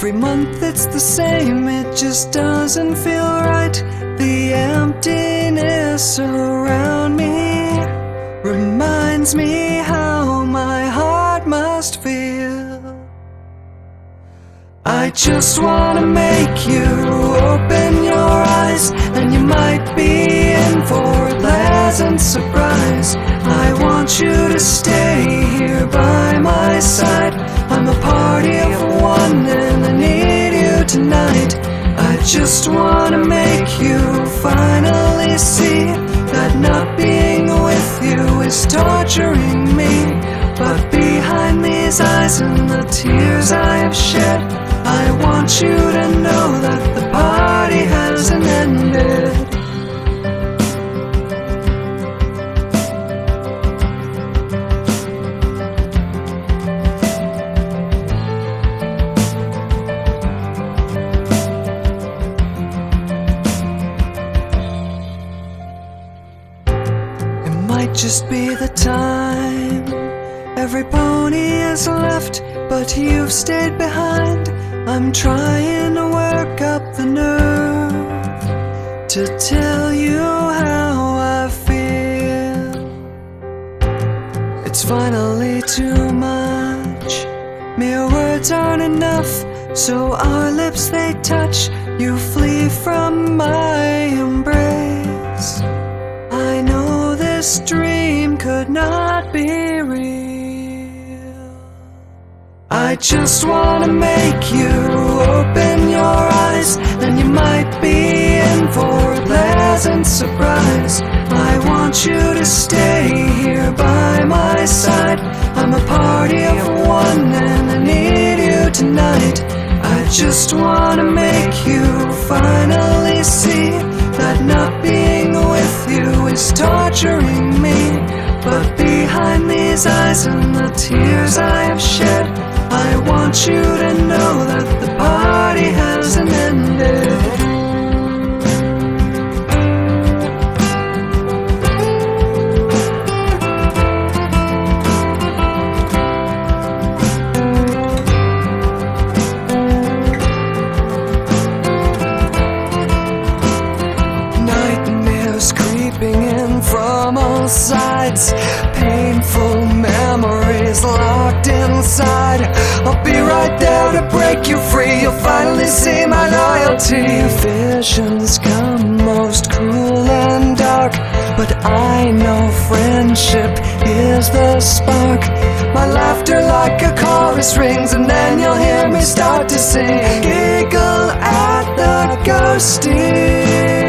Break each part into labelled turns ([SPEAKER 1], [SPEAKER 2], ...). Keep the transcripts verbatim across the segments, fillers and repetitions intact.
[SPEAKER 1] Every month it's the same, it just doesn't feel right. The emptiness around me reminds me how my heart must feel. I just wanna make you open your eyes, and you might be in for a pleasant surprise. I want you to stay here by my side. I'm a party of one and I need you tonight. I just wanna make you finally see that not being with you is torturing me. But behind these eyes and the tears I have shed, I want you to know that the party hasn't ended. Might just be the time. Every pony has left, but you've stayed behind. I'm trying to work up the nerve to tell you how I feel. It's finally too much. Mere words aren't enough, so our lips they touch. You flee from my embrace. I know this dream could not be real. I just wanna make you open your eyes, and you might be in for a pleasant surprise. I want you to stay here by my side. I'm a party of one and I need you tonight. I just wanna make you finally see that not being with you is torturing me. But behind these eyes and the tears I have shed, I want you to know that the party hasn't ended. From all sides, painful memories locked inside. I'll be right there to break you free. You'll finally see my loyalty. Visions come most cruel and dark, but I know friendship is the spark. My laughter like a chorus rings, and then you'll hear me start to sing. Giggle at the ghosting.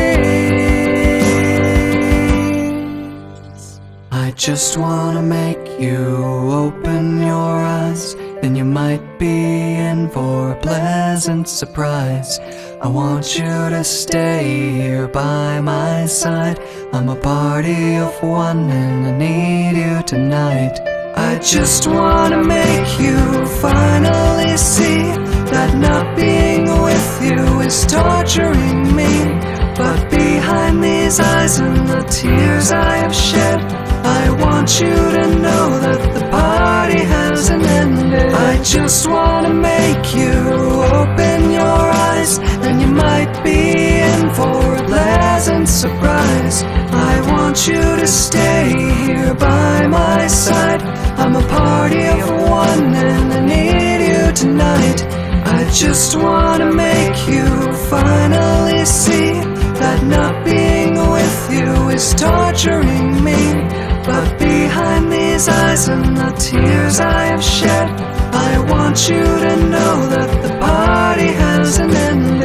[SPEAKER 1] I just wanna make you open your eyes, then you might be in for a pleasant surprise. I want you to stay here by my side. I'm a party of one and I need you tonight. I just wanna make you finally see that not being with you is torturing me. But behind these eyes and the tears I have shed, I want you to know that the party hasn't ended. I just wanna make you open your eyes, and you might be in for a pleasant surprise. I want you to stay here by my side. I'm a party of one and I need you tonight. I just wanna make you finally see that not being with you is torturing me. But behind these eyes and the tears I have shed, I want you to know that the party hasn't ended.